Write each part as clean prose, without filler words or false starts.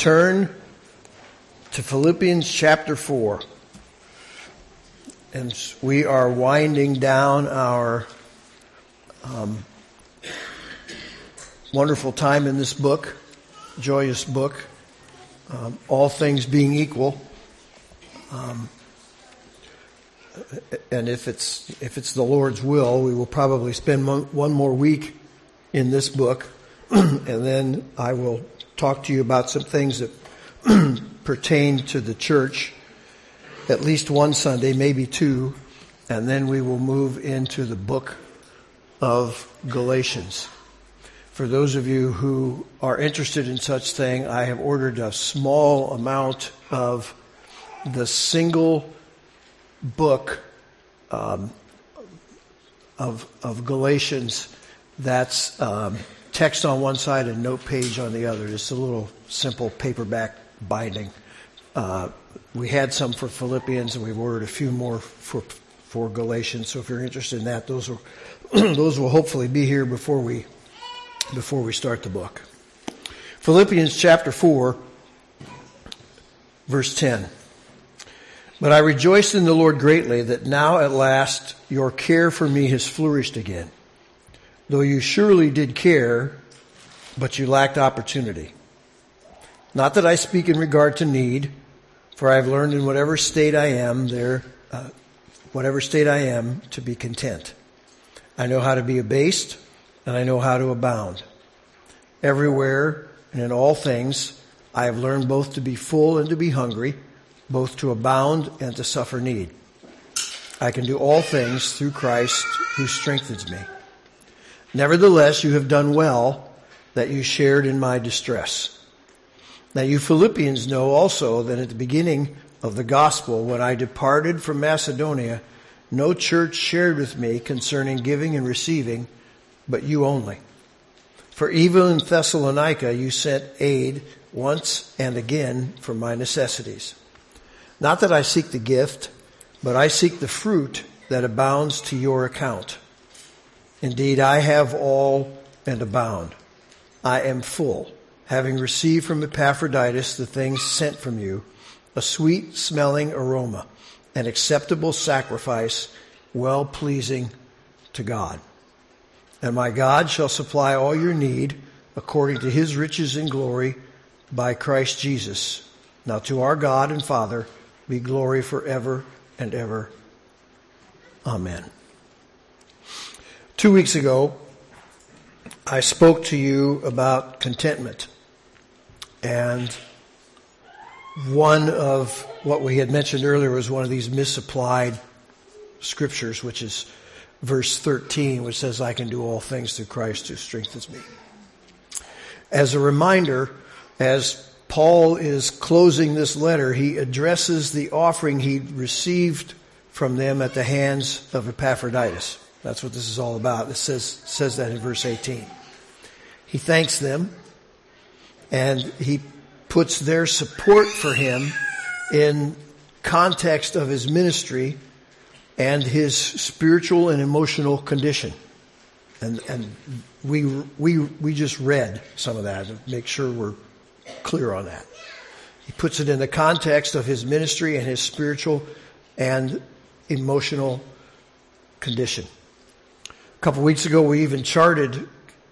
turn to Philippians chapter 4. And we are winding down our wonderful time in this book, joyous book, all things being equal. And if it's the Lord's will, we will probably spend one more week in this book, and then I will talk to you about some things that pertain to the church, at least one Sunday, maybe two, and then we will move into the book of Galatians. For those of you who are interested in such thing, I have ordered a small amount of the single book of Galatians that's text on one side and note page on the other. Just a little simple paperback binding. We had some for Philippians, and we've ordered a few more for Galatians. So if you're interested in that, those will hopefully be here before we start the book. Philippians chapter 4, verse 10. But I rejoiced in the Lord greatly that now at last your care for me has flourished again. Though you surely did care, but you lacked opportunity. Not that I speak in regard to need, for I have learned in whatever state I am to be content. I know how to be abased, and I know how to abound. Everywhere and in all things, I have learned both to be full and to be hungry, both to abound and to suffer need. I can do all things through Christ who strengthens me. Nevertheless, you have done well that you shared in my distress. Now you Philippians know also that at the beginning of the gospel, when I departed from Macedonia, no church shared with me concerning giving and receiving, but you only. For even in Thessalonica you sent aid once and again for my necessities. Not that I seek the gift, but I seek the fruit that abounds to your account. Indeed, I have all and abound. I am full, having received from Epaphroditus the things sent from you, a sweet-smelling aroma, an acceptable sacrifice, well-pleasing to God. And my God shall supply all your need according to his riches in glory by Christ Jesus. Now to our God and Father be glory forever and ever. Amen. 2 weeks ago, I spoke to you about contentment. And one of what we had mentioned earlier was one of these misapplied scriptures, which is verse 13, which says, I can do all things through Christ who strengthens me. As a reminder, as Paul is closing this letter, he addresses the offering he received from them at the hands of Epaphroditus. That's what this is all about. It says that in verse 18. He thanks them, and he puts their support for him in context of his ministry and his spiritual and emotional condition. And we just read some of that to make sure we're clear on that. He puts it in the context of his ministry and his spiritual and emotional condition. A couple of weeks ago, we even charted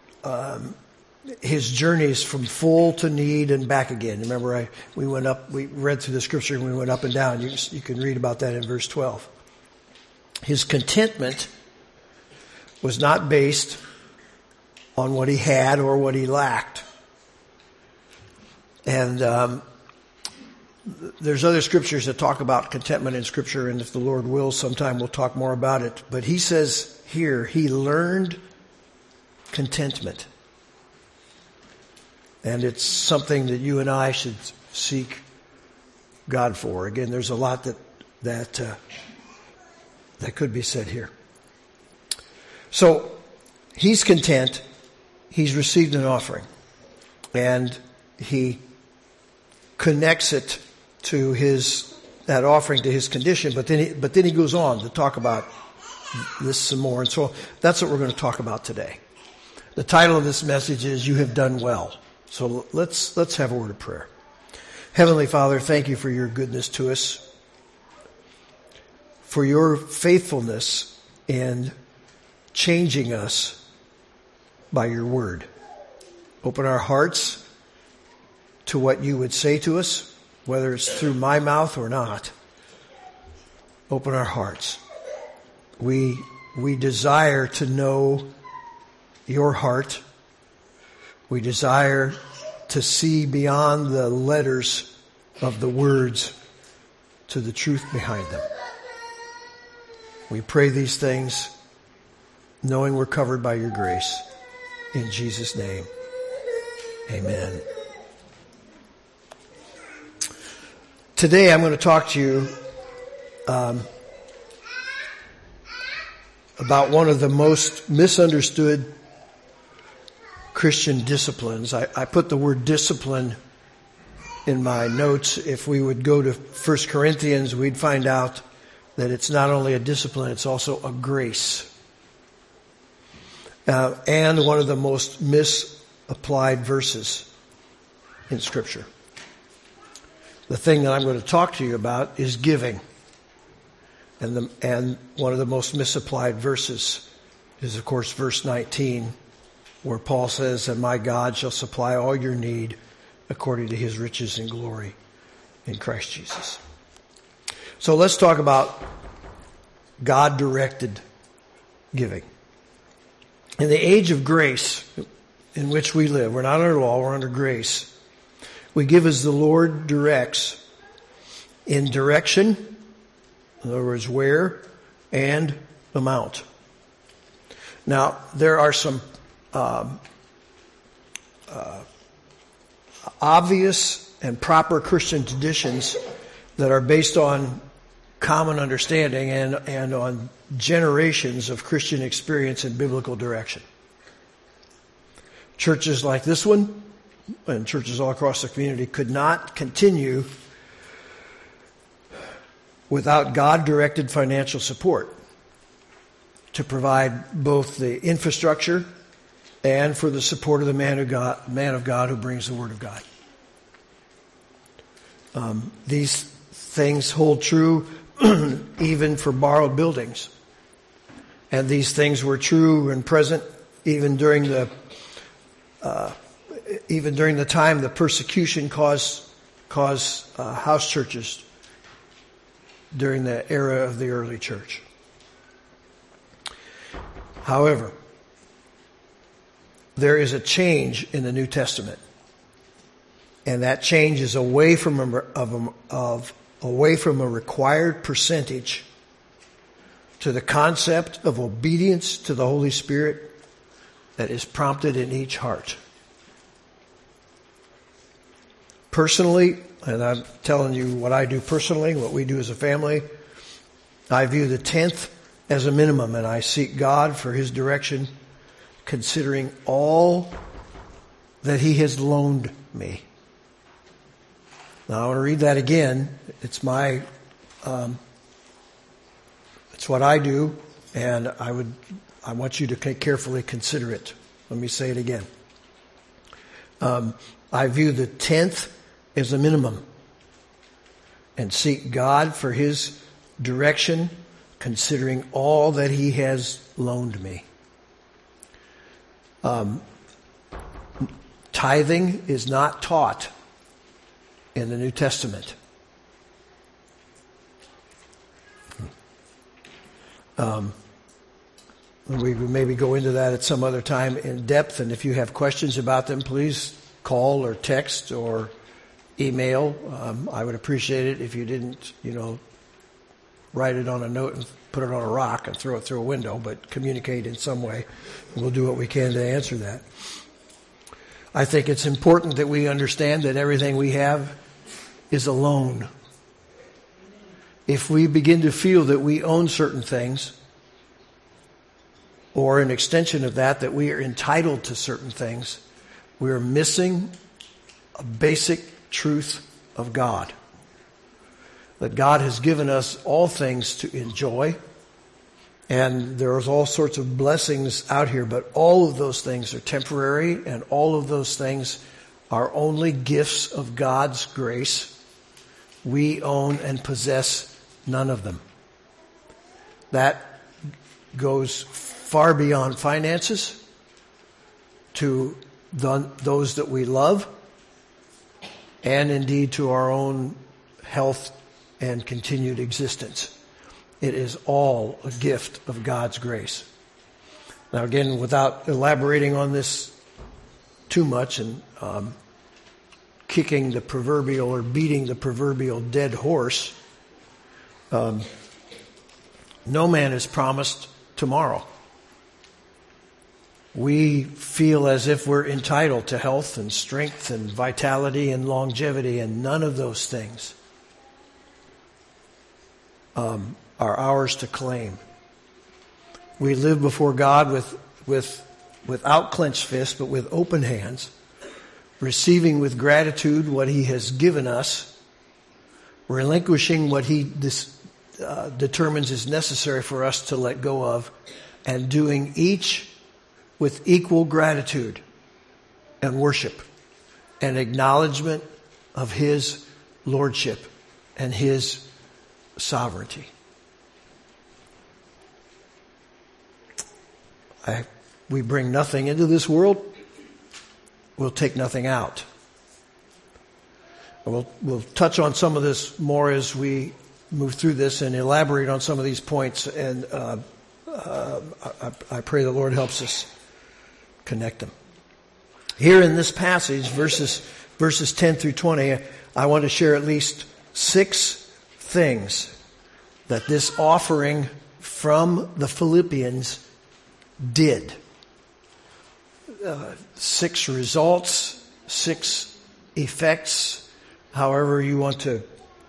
his journeys from full to need and back again. Remember, we read through the scripture and we went up and down. You can read about that in verse 12. His contentment was not based on what he had or what he lacked. And there's other scriptures that talk about contentment in Scripture, and if the Lord wills, sometime we'll talk more about it. But he says here, he learned contentment. And it's something that you and I should seek God for. Again, there's a lot that could be said here. So he's content. He's received an offering, and he connects it to that offering to his condition. But then he goes on to talk about this some more, and so that's what we're going to talk about today. The title of this message is "You Have Done Well." So let's have a word of prayer. Heavenly Father, thank you for your goodness to us, for your faithfulness in changing us by your word. Open our hearts to what you would say to us, whether it's through my mouth or not. Open our hearts. We desire to know your heart. We desire to see beyond the letters of the words to the truth behind them. We pray these things knowing we're covered by your grace. In Jesus' name, amen. Today I'm going to talk to you about one of the most misunderstood Christian disciplines. I put the word discipline in my notes. If we would go to 1 Corinthians, we'd find out that it's not only a discipline, it's also a grace. And one of the most misapplied verses in Scripture. The thing that I'm going to talk to you about is giving. And one of the most misapplied verses is, of course, verse 19, where Paul says, "And my God shall supply all your need according to his riches and glory in Christ Jesus." So let's talk about God-directed giving. In the age of grace in which we live, we're not under law, we're under grace. We give as the Lord directs, in direction, in other words, where, and amount. Now, there are some obvious and proper Christian traditions that are based on common understanding and on generations of Christian experience and biblical direction. Churches like this one and churches all across the community could not continue without God-directed financial support to provide both the infrastructure and for the support of the man of God who brings the Word of God. These things hold true even for borrowed buildings. And these things were true and present even during the time the persecution caused house churches during the era of the early church. However, there is a change in the New Testament, and that change is away from a required percentage to the concept of obedience to the Holy Spirit that is prompted in each heart. Personally, and I'm telling you what I do personally, what we do as a family, I view the 10th as a minimum, and I seek God for his direction, considering all that he has loaned me. Now I want to read that again. It's what I do, and I want you to carefully consider it. Let me say it again. I view the 10th as a minimum and seek God for his direction, considering all that he has loaned me. Tithing is not taught in the New Testament. We will maybe go into that at some other time in depth, and if you have questions about them, please call or text or email. I would appreciate it if you didn't, write it on a note and put it on a rock and throw it through a window, but communicate in some way. We'll do what we can to answer that. I think it's important that we understand that everything we have is a loan. If we begin to feel that we own certain things, or an extension of that we are entitled to certain things, we are missing a basic truth of God. That God has given us all things to enjoy, and there's all sorts of blessings out here, but all of those things are temporary, and all of those things are only gifts of God's grace. We own and possess none of them. That goes far beyond finances to those that we love, and indeed to our own health and continued existence. It is all a gift of God's grace. Now again, without elaborating on this too much and kicking the proverbial or beating the proverbial dead horse, no man is promised tomorrow. We feel as if we're entitled to health and strength and vitality and longevity, and none of those things are ours to claim. We live before God without clenched fists, but with open hands, receiving with gratitude what He has given us, relinquishing what He determines is necessary for us to let go of, and doing each with equal gratitude and worship and acknowledgement of His lordship and His sovereignty. We bring nothing into this world. We'll take nothing out. We'll touch on some of this more as we move through this and elaborate on some of these points. And I pray the Lord helps us connect them. Here in this passage, verses 10 through 20, I want to share at least 6 things that this offering from the Philippians did. 6 results, 6 effects, however you want to,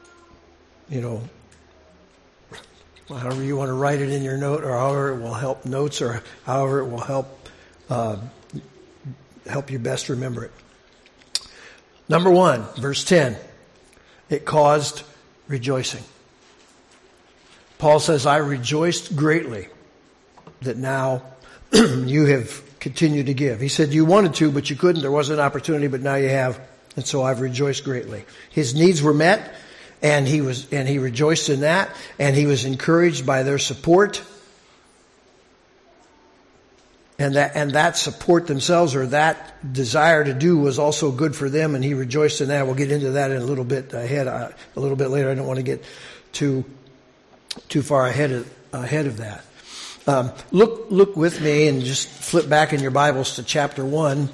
however you want to write it in your note, or however it will help notes, or however it will help you best remember it. Number 1, verse 10, it caused rejoicing. Paul says, I rejoiced greatly that now you have continued to give. He said you wanted to, but you couldn't. There was an opportunity, but now you have. And so I've rejoiced greatly. His needs were met, and he rejoiced in that, and he was encouraged by their support. And that support themselves, or that desire to do, was also good for them, and he rejoiced in that. We'll get into that in a little bit later. I don't want to get too far ahead of that. Look with me and just flip back in your Bibles to chapter 1,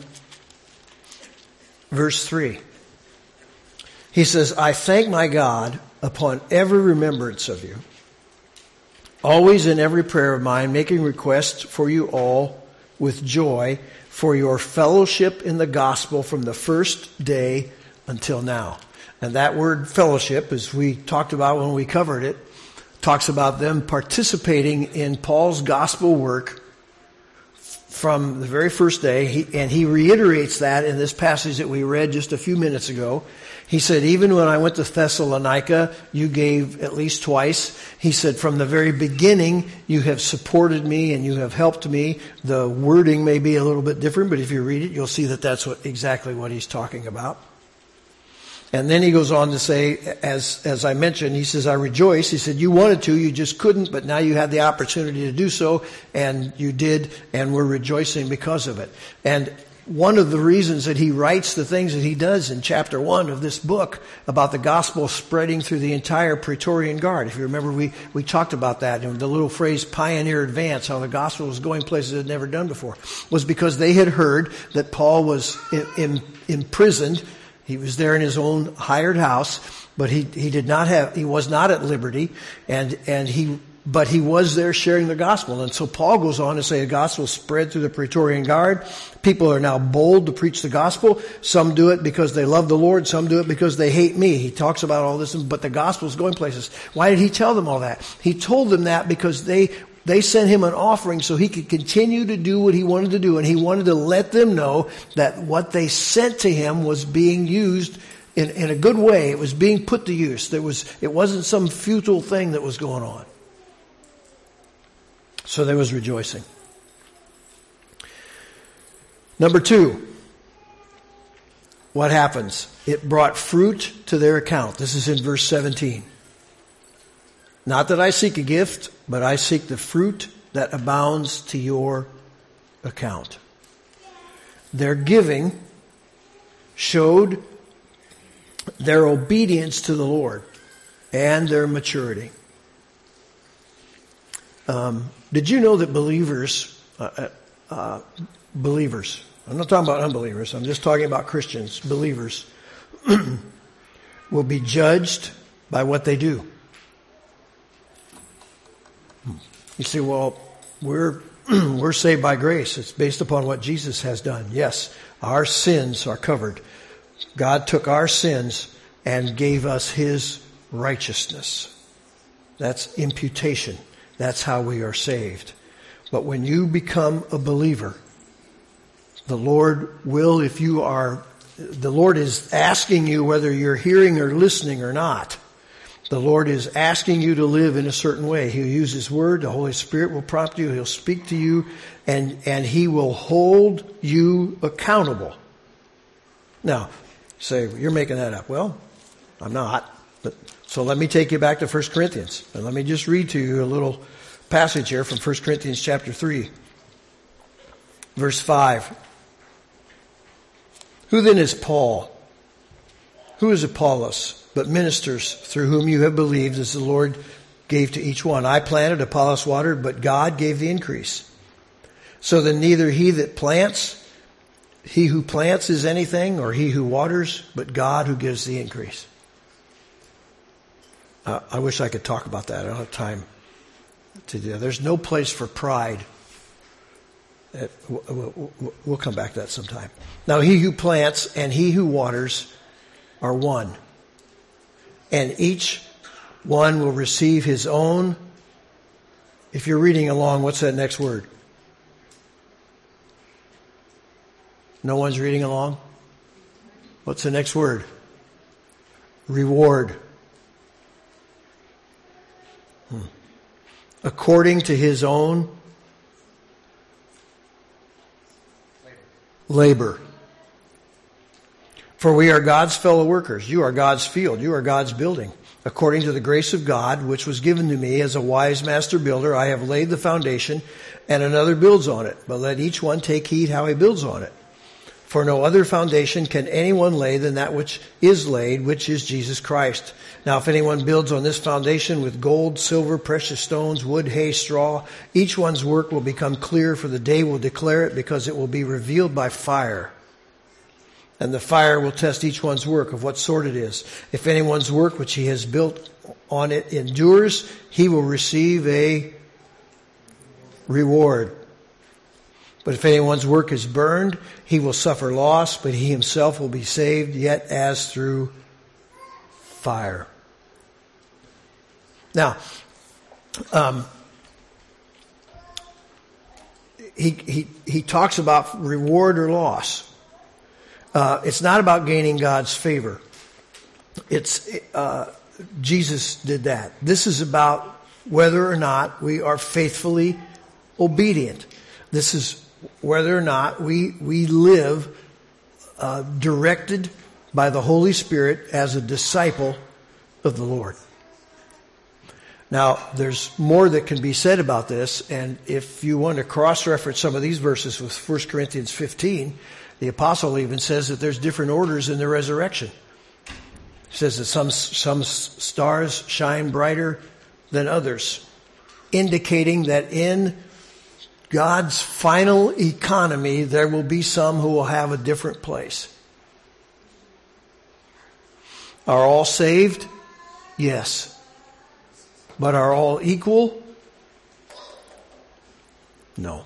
verse 3. He says, I thank my God upon every remembrance of you, always in every prayer of mine, making request for you all with joy for your fellowship in the gospel from the first day until now. And that word fellowship, as we talked about when we covered it, talks about them participating in Paul's gospel work from the very first day. And he reiterates that in this passage that we read just a few minutes ago. He said, even when I went to Thessalonica, you gave at least twice. He said, from the very beginning, you have supported me and you have helped me. The wording may be a little bit different, but if you read it, you'll see that that's exactly what he's talking about. And then he goes on to say, as I mentioned, he says, I rejoice. He said, you wanted to, you just couldn't, but now you had the opportunity to do so, and you did, and we're rejoicing because of it. And one of the reasons that he writes the things that he does in chapter 1 of this book about the gospel spreading through the entire Praetorian Guard. If you remember, we talked about that in the little phrase pioneer advance, how the gospel was going places it had never done before, was because they had heard that Paul was imprisoned. He was there in his own hired house, but he was not at liberty, but he was there sharing the gospel. And so Paul goes on to say the gospel spread through the Praetorian Guard. People are now bold to preach the gospel. Some do it because they love the Lord. Some do it because they hate me. He talks about all this, but the gospel is going places. Why did he tell them all that? He told them that because they sent him an offering so he could continue to do what he wanted to do. And he wanted to let them know that what they sent to him was being used in a good way. It was being put to use. It wasn't some futile thing that was going on. So there was rejoicing. Number 2, what happens? It brought fruit to their account. This is in verse 17. Not that I seek a gift, but I seek the fruit that abounds to your account. Their giving showed their obedience to the Lord and their maturity. Did you know that believers, I'm not talking about unbelievers, I'm just talking about Christians, believers, will be judged by what they do. You say, well, we're saved by grace. It's based upon what Jesus has done. Yes, our sins are covered. God took our sins and gave us His righteousness. That's imputation. That's how we are saved. But when you become a believer, the Lord will, the Lord is asking you whether you're hearing or listening or not. The Lord is asking you to live in a certain way. He'll use His Word. The Holy Spirit will prompt you. He'll speak to you. And He will hold you accountable. Now, say, you're making that up. Well, I'm not. So let me take you back to 1 Corinthians. And let me just read to you a little passage here from 1 Corinthians chapter 3. Verse 5. Who then is Paul? Who is Apollos? But ministers through whom you have believed, as the Lord gave to each one. I planted, Apollos watered, but God gave the increase. So then neither he who plants is anything, or he who waters, but God who gives the increase. I wish I could talk about that. I don't have time to do that. There's no place for pride. We'll come back to that sometime. Now he who plants and he who waters are one. And each one will receive his own. If you're reading along, what's that next word? No one's reading along? What's the next word? Reward. According to his own labor. For we are God's fellow workers. You are God's field. You are God's building. According to the grace of God, which was given to me as a wise master builder, I have laid the foundation, and another builds on it. But let each one take heed how he builds on it. For no other foundation can anyone lay than that which is laid, which is Jesus Christ. Now if anyone builds on this foundation with gold, silver, precious stones, wood, hay, straw, each one's work will become clear, for the day will declare it, because it will be revealed by fire. And the fire will test each one's work of what sort it is. If anyone's work which he has built on it endures, he will receive a reward. But if anyone's work is burned, he will suffer loss, but he himself will be saved, yet as through fire. Now, he talks about reward or loss. It's not about gaining God's favor. Jesus did that. This is about whether or not we are faithfully obedient. This is whether or not we live directed by the Holy Spirit as a disciple of the Lord. Now, there's more that can be said about this, and if you want to cross-reference some of these verses with 1 Corinthians 15, the apostle even says that there's different orders in the resurrection. He says that some stars shine brighter than others, indicating that in God's final economy, there will be some who will have a different place. Are all saved? Yes. But are all equal? No.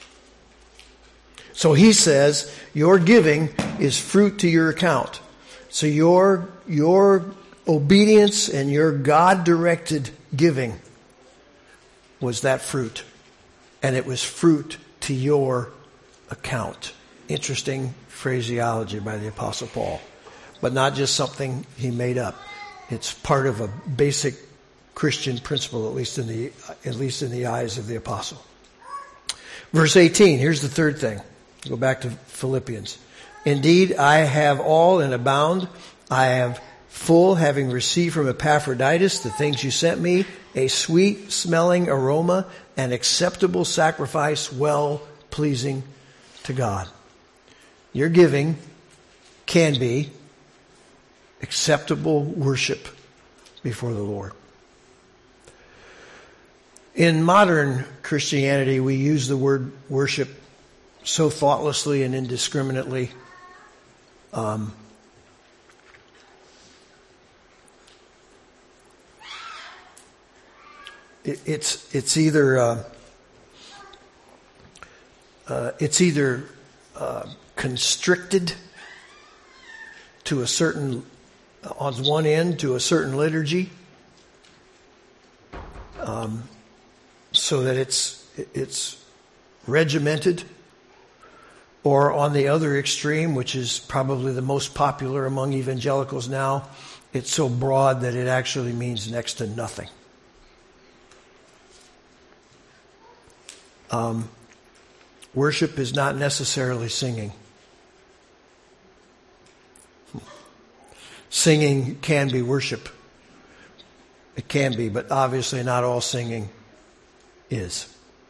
So he says, your giving is fruit to your account. So your obedience and your God-directed giving was that fruit. And it was fruit to your account. Interesting phraseology by the Apostle Paul. But not just something he made up. It's part of a basic Christian principle, at least in the eyes of the apostle. Verse 18, here's the third thing. Go back to Philippians. Indeed, I have all and abound. I am full, having received from Epaphroditus the things you sent me, a sweet-smelling aroma, an acceptable sacrifice, well-pleasing to God. Your giving can be acceptable worship before the Lord. In modern Christianity, we use the word worship so thoughtlessly and indiscriminately. It's either constricted to a certain, on one end, to a certain liturgy, so that it's regimented, or on the other extreme, which is probably the most popular among evangelicals now, it's so broad that it actually means next to nothing. Worship is not necessarily singing. Singing can be worship. It can be, but obviously not all singing is.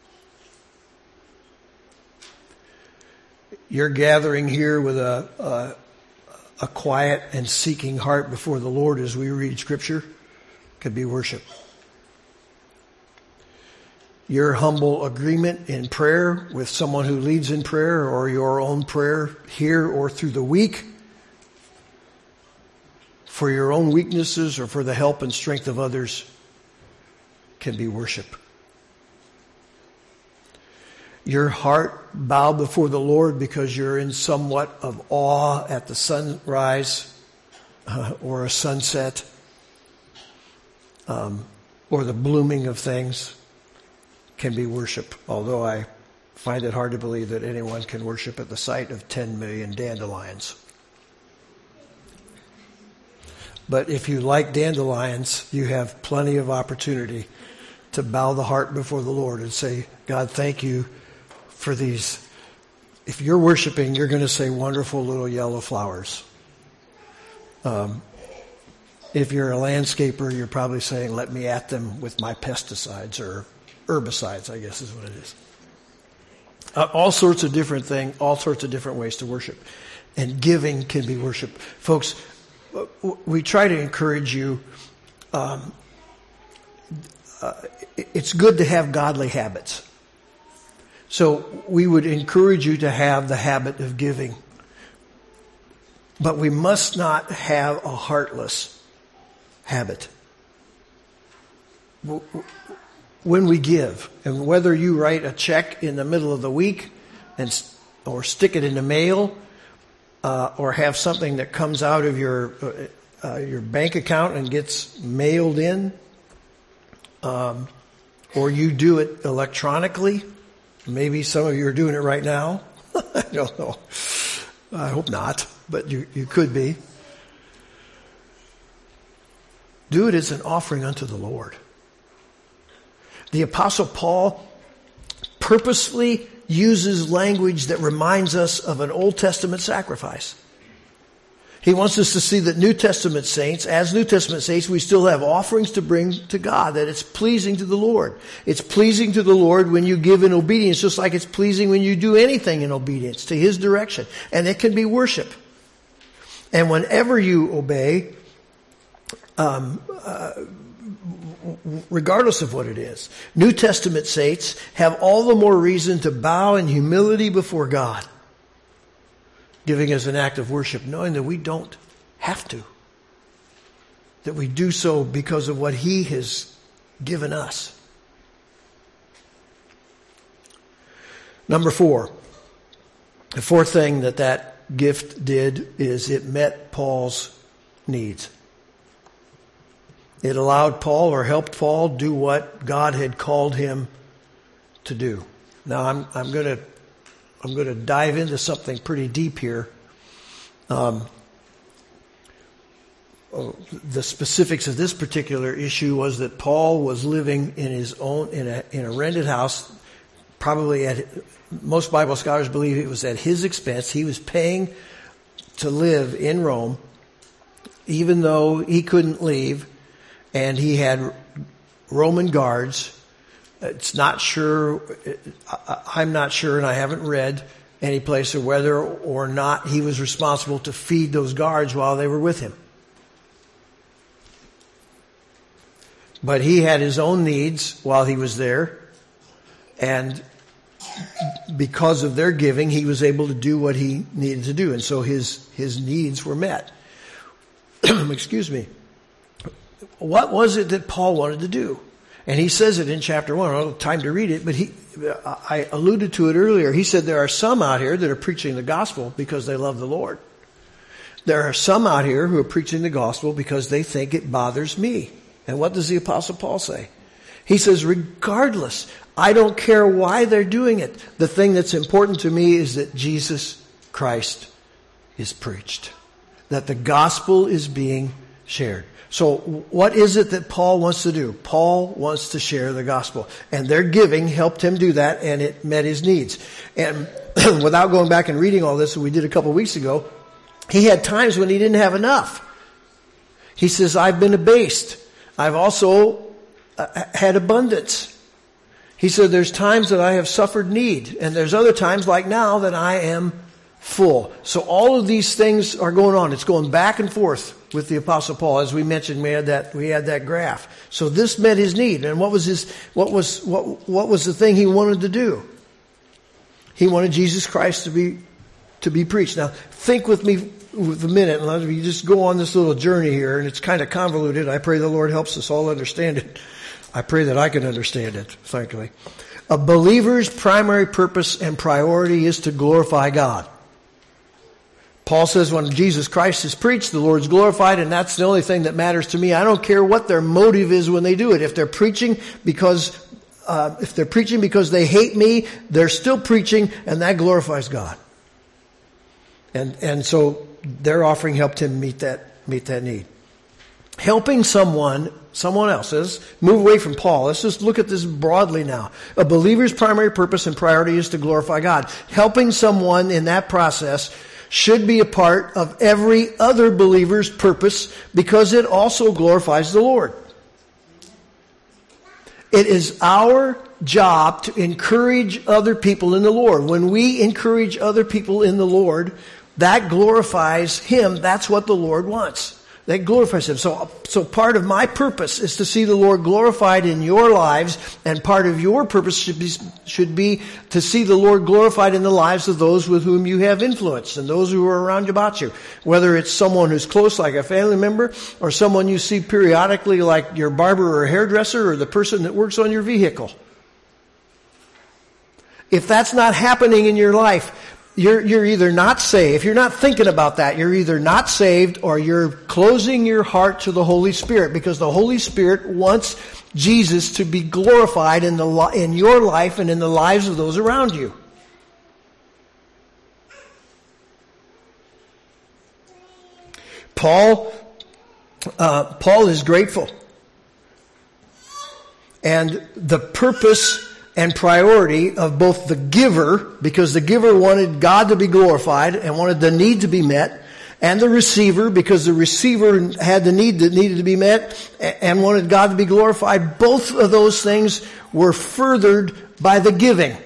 You're gathering here with a quiet and seeking heart before the Lord as we read Scripture. Could be worship. Your humble agreement in prayer with someone who leads in prayer, or your own prayer here or through the week for your own weaknesses or for the help and strength of others, can be worship. Your heart bowed before the Lord because you're in somewhat of awe at the sunrise or a sunset or the blooming of things, can be worship, although I find it hard to believe that anyone can worship at the sight of 10 million dandelions. But if you like dandelions, you have plenty of opportunity to bow the heart before the Lord and say, God, thank you for these. If you're worshiping, you're going to say wonderful little yellow flowers. If you're a landscaper, you're probably saying, let me at them with my pesticides or herbicides, I guess is what it is. All sorts of different things, all sorts of different ways to worship. And giving can be worship. Folks, we try to encourage you. It's good to have godly habits. So we would encourage you to have the habit of giving. But we must not have a heartless habit. When we give, and whether you write a check in the middle of the week or stick it in the mail, or have something that comes out of your bank account and gets mailed in, or you do it electronically. Maybe some of you are doing it right now. I don't know. I hope not, but you could be. Do it as an offering unto the Lord. The Apostle Paul purposefully uses language that reminds us of an Old Testament sacrifice. He wants us to see that New Testament saints, as New Testament saints, we still have offerings to bring to God, that it's pleasing to the Lord. It's pleasing to the Lord when you give in obedience, just like it's pleasing when you do anything in obedience to His direction. And it can be worship. And whenever you obey, regardless of what it is, New Testament saints have all the more reason to bow in humility before God, giving as an act of worship, knowing that we don't have to, that we do so because of what He has given us. Number 4, the fourth thing that gift did is it met Paul's needs. It allowed Paul, or helped Paul, do what God had called him to do. Now I'm going to dive into something pretty deep here. The specifics of this particular issue was that Paul was living in his own in a rented house, probably at, most Bible scholars believe it was at his expense. He was paying to live in Rome, even though he couldn't leave, and he had Roman guards. It's not sure, I'm not sure, and I haven't read any place of whether or not he was responsible to feed those guards while they were with him. But he had his own needs while he was there, and because of their giving, he was able to do what he needed to do, and so his needs were met. Excuse me. What was it that Paul wanted to do? And he says it in chapter 1. I don't have time to read it, but I alluded to it earlier. He said there are some out here that are preaching the gospel because they love the Lord. There are some out here who are preaching the gospel because they think it bothers me. And what does the Apostle Paul say? He says, regardless, I don't care why they're doing it. The thing that's important to me is that Jesus Christ is preached, that the gospel is being shared. So what is it that Paul wants to do? Paul wants to share the gospel. And their giving helped him do that, and it met his needs. And without going back and reading all this, we did a couple of weeks ago, he had times when he didn't have enough. He says, I've been abased. I've also had abundance. He said, there's times that I have suffered need, and there's other times like now that I am full. So all of these things are going on. It's going back and forth with the Apostle Paul. As we mentioned, we had that graph. So this met his need. And what was the thing he wanted to do? He wanted Jesus Christ to be preached. Now, think with me with a minute, and let me just go on this little journey here, and it's kind of convoluted. I pray the Lord helps us all understand it. I pray that I can understand it, frankly. A believer's primary purpose and priority is to glorify God. Paul says when Jesus Christ is preached, the Lord's glorified, and that's the only thing that matters to me. I don't care what their motive is when they do it. If they're preaching because they hate me, they're still preaching, and that glorifies God. And so their offering helped him meet that need. Helping someone else. Let's move away from Paul. Let's just look at this broadly now. A believer's primary purpose and priority is to glorify God. Helping someone in that process should be a part of every other believer's purpose because it also glorifies the Lord. It is our job to encourage other people in the Lord. When we encourage other people in the Lord, that glorifies Him. That's what the Lord wants. That glorifies Him. So part of my purpose is to see the Lord glorified in your lives, and part of your purpose should be to see the Lord glorified in the lives of those with whom you have influence and those who are around about you. Whether it's someone who's close like a family member, or someone you see periodically like your barber or hairdresser, or the person that works on your vehicle. If that's not happening in your life, you're either not saved. If you're not thinking about that, you're either not saved or you're closing your heart to the Holy Spirit, because the Holy Spirit wants Jesus to be glorified in your life and in the lives of those around you. Paul is grateful. And the purpose and priority of both the giver, because the giver wanted God to be glorified and wanted the need to be met, and the receiver, because the receiver had the need that needed to be met and wanted God to be glorified. Both of those things were furthered by the giving.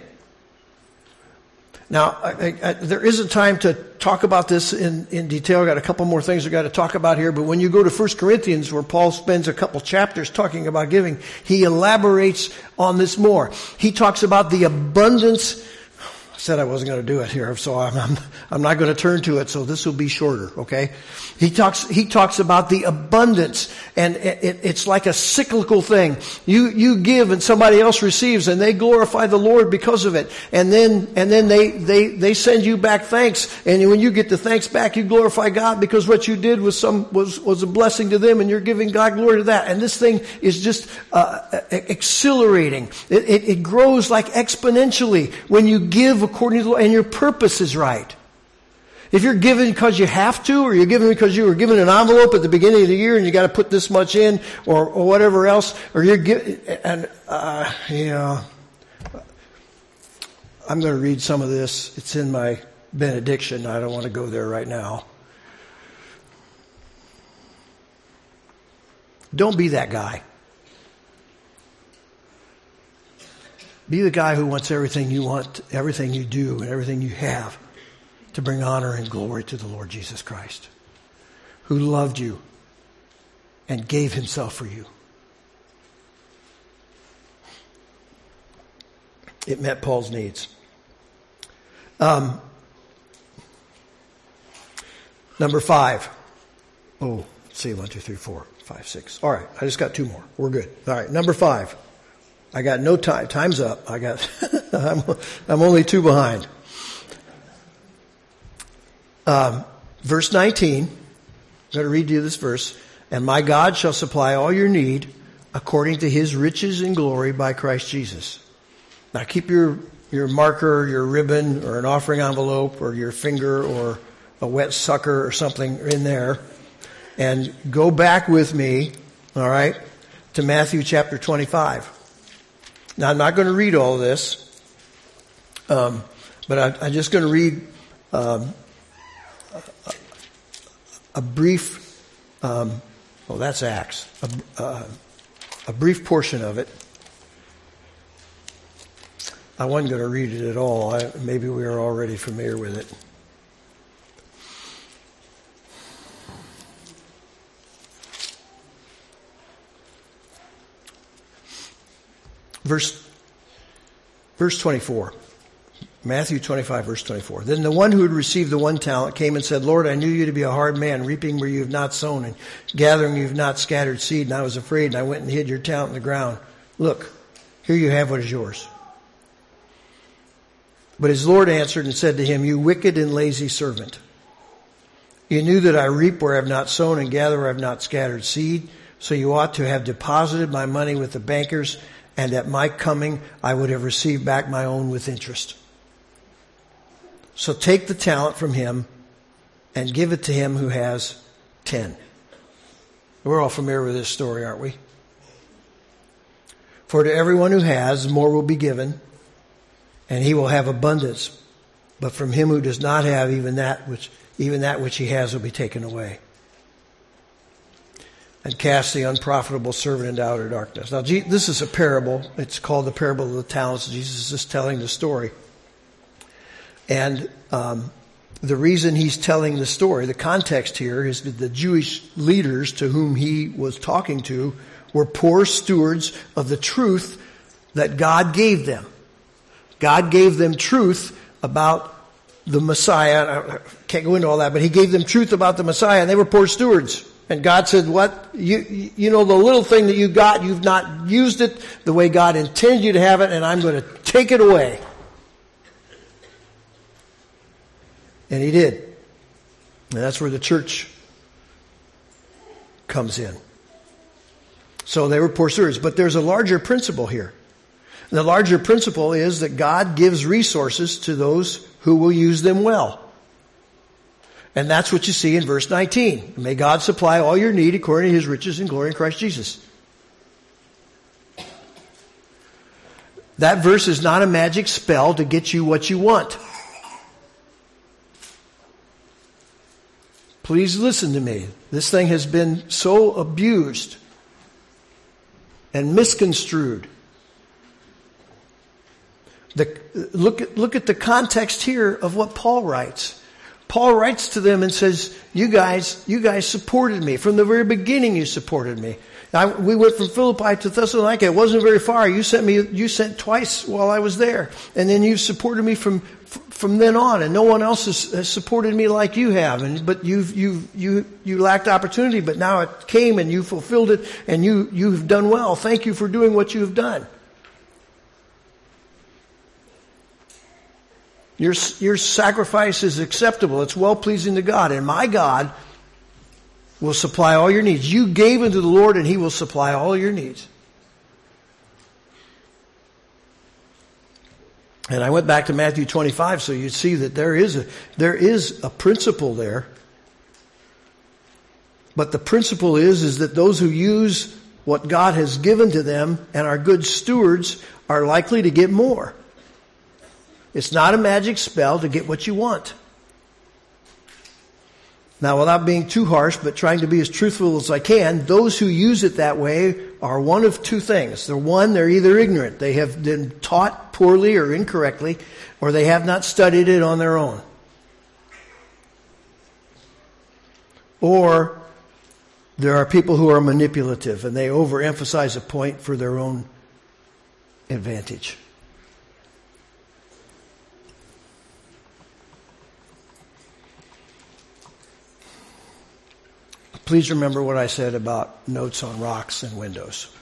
Now, there isn't time to talk about this in detail. I've got a couple more things I've got to talk about here. But when you go to 1 Corinthians, where Paul spends a couple chapters talking about giving, he elaborates on this more. He talks about the abundance. I said I wasn't going to do it here, so I'm not going to turn to it, so this will be shorter, okay? He talks about the abundance, and it's like a cyclical thing. You give and somebody else receives, and they glorify the Lord because of it. And then they send you back thanks, and when you get the thanks back, you glorify God because what you did was a blessing to them, and you're giving God glory to that. And this thing is just accelerating. It grows like exponentially when you give according to the Lord, and your purpose is right. If you're giving because you have to, or you're giving because you were given an envelope at the beginning of the year and you got to put this much in, or whatever else, or you're giving, and I'm going to read some of this. It's in my benediction. I don't want to go there right now. Don't be that guy. Be the guy who wants everything you want, everything you do, and everything you have to bring honor and glory to the Lord Jesus Christ, who loved you and gave himself for you. It met Paul's needs. Number 5. Oh, let's see, 1, 2, 3, 4, 5, 6. All right, I just got 2 more. We're good. All right, number 5. I got no time. Time's up. I'm only 2 behind. Verse 19. I'm going to read to you this verse. And my God shall supply all your need according to his riches and glory by Christ Jesus. Now keep your marker, your ribbon, or an offering envelope, or your finger, or a wet sucker, or something in there. And go back with me, all right, to Matthew chapter 25. Now, I'm not going to read all of this, but I'm just going to read a brief, that's Acts, a brief portion of it. I wasn't going to read it at all. Maybe we are already familiar with it. Verse 24. Matthew 25, verse 24. Then the one who had received the 1 talent came and said, Lord, I knew you to be a hard man, reaping where you have not sown, and gathering where you have not scattered seed. And I was afraid, and I went and hid your talent in the ground. Look, here you have what is yours. But his Lord answered and said to him, You wicked and lazy servant. You knew that I reap where I have not sown, and gather where I have not scattered seed. So you ought to have deposited my money with the bankers, and at my coming I would have received back my own with interest. So take the talent from him and give it to him who has 10. We're all familiar with this story, aren't we? For to everyone who has, more will be given, and he will have abundance. But from him who does not have, even that which he has will be taken away. And cast the unprofitable servant into outer darkness. Now, this is a parable. It's called the parable of the talents. Jesus is telling the story. And the reason he's telling the story, the context here, is that the Jewish leaders to whom he was talking to were poor stewards of the truth that God gave them. God gave them truth about the Messiah. I can't go into all that, but he gave them truth about the Messiah, and they were poor stewards. And God said, what? You know, the little thing that you got, you've not used it the way God intended you to have it, and I'm going to take it away. And he did. And that's where the church comes in. So they were poor stewards. But there's a larger principle here. And the larger principle is that God gives resources to those who will use them well. And that's what you see in verse 19. May God supply all your need according to his riches and glory in Christ Jesus. That verse is not a magic spell to get you what you want. Please listen to me. This thing has been so abused and misconstrued. Look at the context here of what Paul writes. Paul writes to them and says, you guys supported me. From the very beginning you supported me. We went from Philippi to Thessalonica. It wasn't very far. You sent twice while I was there. And then you supported me from then on. And no one else has supported me like you have. But you lacked opportunity, but now it came and you fulfilled it and you've done well. Thank you for doing what you have done. Your sacrifice is acceptable. It's well-pleasing to God. And my God will supply all your needs. You gave unto the Lord and he will supply all your needs. And I went back to Matthew 25 so you'd see that there is a principle there. But the principle is that those who use what God has given to them and are good stewards are likely to get more. It's not a magic spell to get what you want. Now, without being too harsh, but trying to be as truthful as I can, those who use it that way are one of two things. They're either ignorant. They have been taught poorly or incorrectly, or they have not studied it on their own. Or there are people who are manipulative and they overemphasize a point for their own advantage. Please remember what I said about notes on rocks and windows.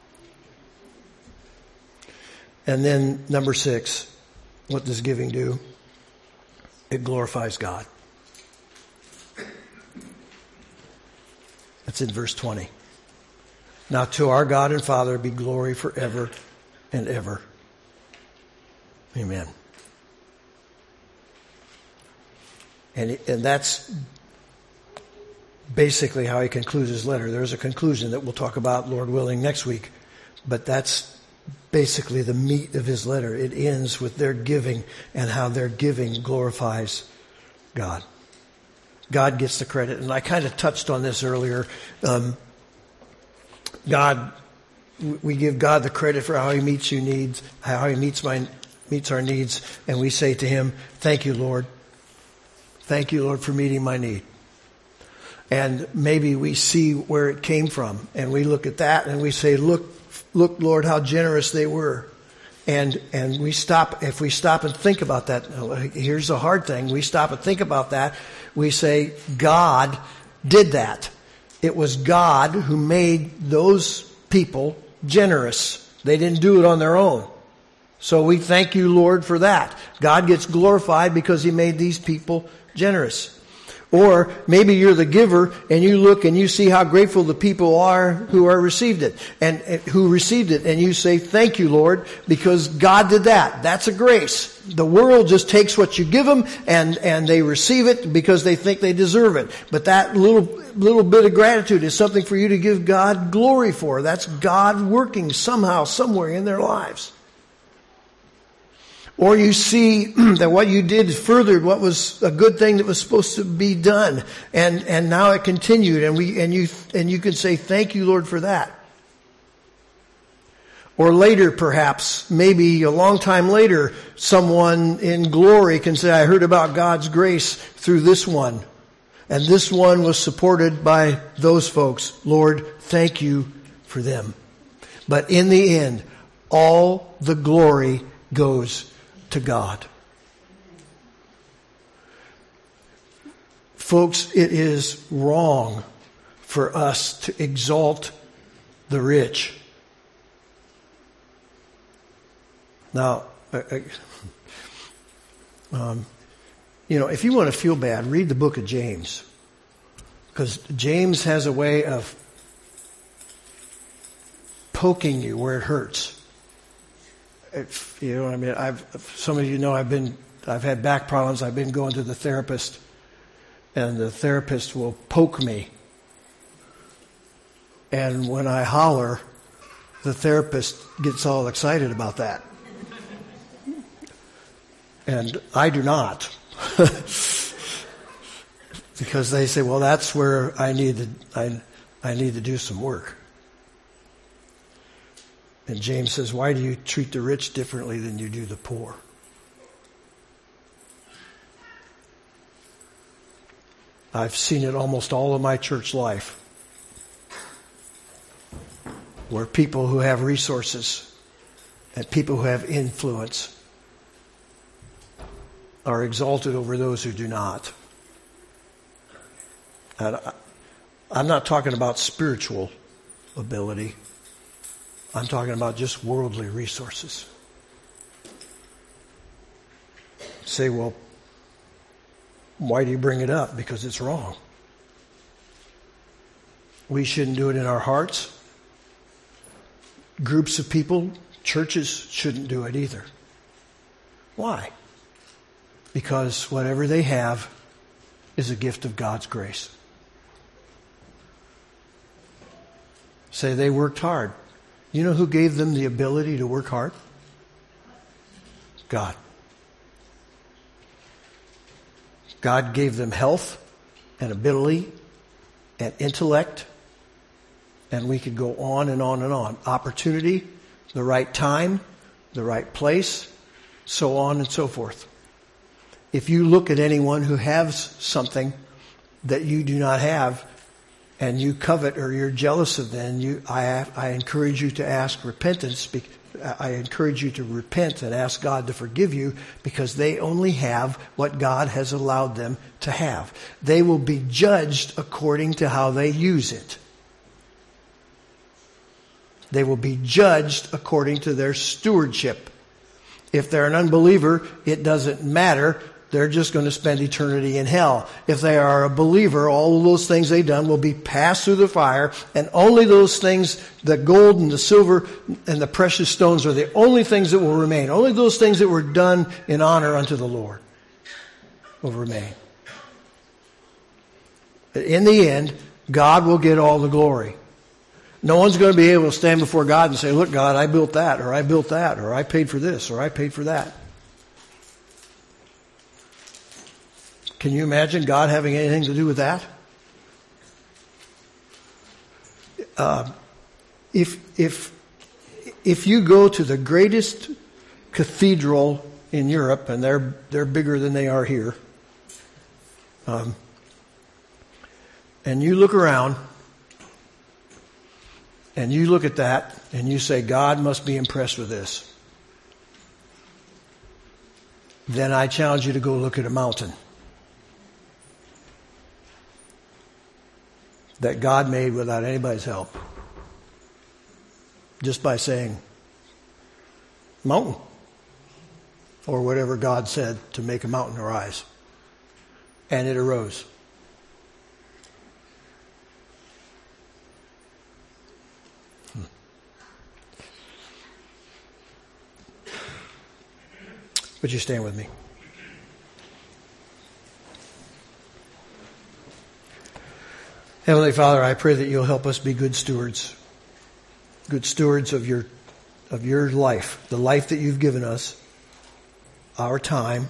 And then number 6, what does giving do? It glorifies God. That's in verse 20. Now to our God and Father be glory forever and ever. Amen. And that's basically how he concludes his letter. There's a conclusion that we'll talk about, Lord willing, next week. But that's basically the meat of his letter. It ends with their giving and how their giving glorifies God. God gets the credit. And I kind of touched on this earlier. We give God the credit for how he meets your needs, how he meets our needs. And we say to him, thank you, Lord. Thank you, Lord, for meeting my need. And maybe we see where it came from. And we look at that and we say, look, Lord, how generous they were. And if we stop and think about that, here's the hard thing. We stop and think about that. We say, God did that. It was God who made those people generous. They didn't do it on their own. So we thank you, Lord, for that. God gets glorified because he made these people generous. Or maybe you're the giver and you look and you see how grateful the people are who received it. And you say, thank you, Lord, because God did that. That's a grace. The world just takes what you give them and they receive it because they think they deserve it. But that little bit of gratitude is something for you to give God glory for. That's God working somehow, somewhere in their lives. Or you see that what you did furthered what was a good thing that was supposed to be done, and now it continued, and you can say thank you, Lord, for that. Or later, perhaps, maybe a long time later, someone in glory can say, I heard about God's grace through this one, and this one was supported by those folks. Lord, thank you for them. But in the end, all the glory goes to God. Folks, it is wrong for us to exalt the rich. Now, if you want to feel bad, read the book of James. Because James has a way of poking you where it hurts. You know what I mean? Some of you know I've had back problems. I've been going to the therapist, and the therapist will poke me. And when I holler, the therapist gets all excited about that. And I do not. Because they say, well, that's where I need to do some work. And James says, why do you treat the rich differently than you do the poor? I've seen it almost all of my church life, where people who have resources and people who have influence are exalted over those who do not. And I'm not talking about spiritual ability. I'm talking about just worldly resources. Say, well, why do you bring it up? Because it's wrong. We shouldn't do it in our hearts. Groups of people, churches shouldn't do it either. Why? Because whatever they have is a gift of God's grace. Say they worked hard. You know who gave them the ability to work hard? God. God gave them health and ability and intellect, and we could go on and on and on. Opportunity, the right time, the right place, so on and so forth. If you look at anyone who has something that you do not have and you covet or you're jealous of them, I encourage you to ask repentance. I encourage you to repent and ask God to forgive you, because they only have what God has allowed them to have. They will be judged according to how they use it. They will be judged according to their stewardship. If they're an unbeliever, it doesn't matter. They're just going to spend eternity in hell. If they are a believer, all of those things they've done will be passed through the fire, and only those things, the gold and the silver and the precious stones, are the only things that will remain. Only those things that were done in honor unto the Lord will remain. In the end, God will get all the glory. No one's going to be able to stand before God and say, look, God, I built that, or I built that, or I paid for this, or I paid for that. Can you imagine God having anything to do with that? If you go to the greatest cathedral in Europe, and they're bigger than they are here, and you look around, and you look at that, and you say, God must be impressed with this, then I challenge you to go look at a mountain that God made without anybody's help. Just by saying, mountain. Or whatever God said to make a mountain arise. And it arose. Would you stand with me? Heavenly Father, I pray that you'll help us be good stewards of your life, the life that you've given us, our time.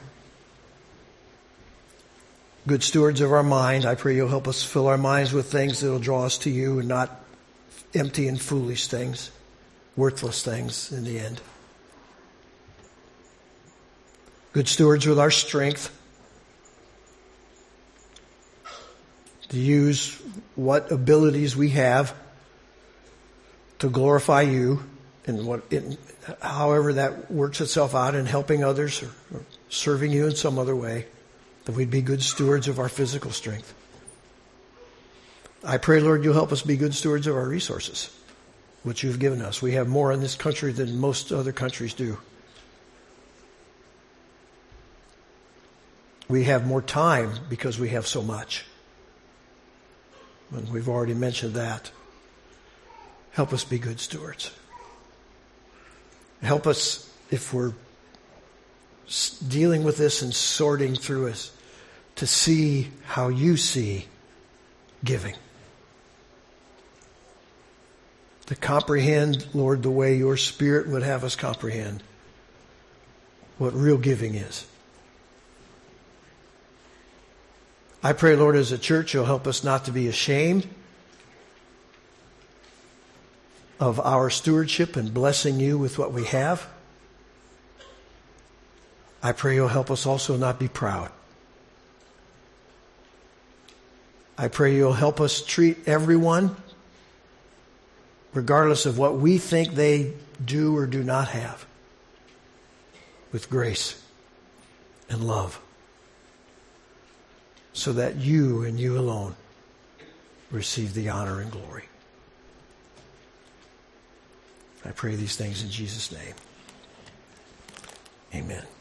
Good stewards of our mind. I pray you'll help us fill our minds with things that will draw us to you, and not empty and foolish things, worthless things in the end. Good stewards with our strength, to use what abilities we have to glorify you, and however that works itself out in helping others or serving you in some other way, that we'd be good stewards of our physical strength. I pray, Lord, you'll help us be good stewards of our resources, which you've given us. We have more in this country than most other countries do. We have more time because we have so much. And we've already mentioned that. Help us be good stewards. Help us, if we're dealing with this and sorting through us, to see how you see giving. To comprehend, Lord, the way your Spirit would have us comprehend what real giving is. I pray, Lord, as a church, you'll help us not to be ashamed of our stewardship and blessing you with what we have. I pray you'll help us also not be proud. I pray you'll help us treat everyone, regardless of what we think they do or do not have, with grace and love, so that you and you alone receive the honor and glory. I pray these things in Jesus' name. Amen.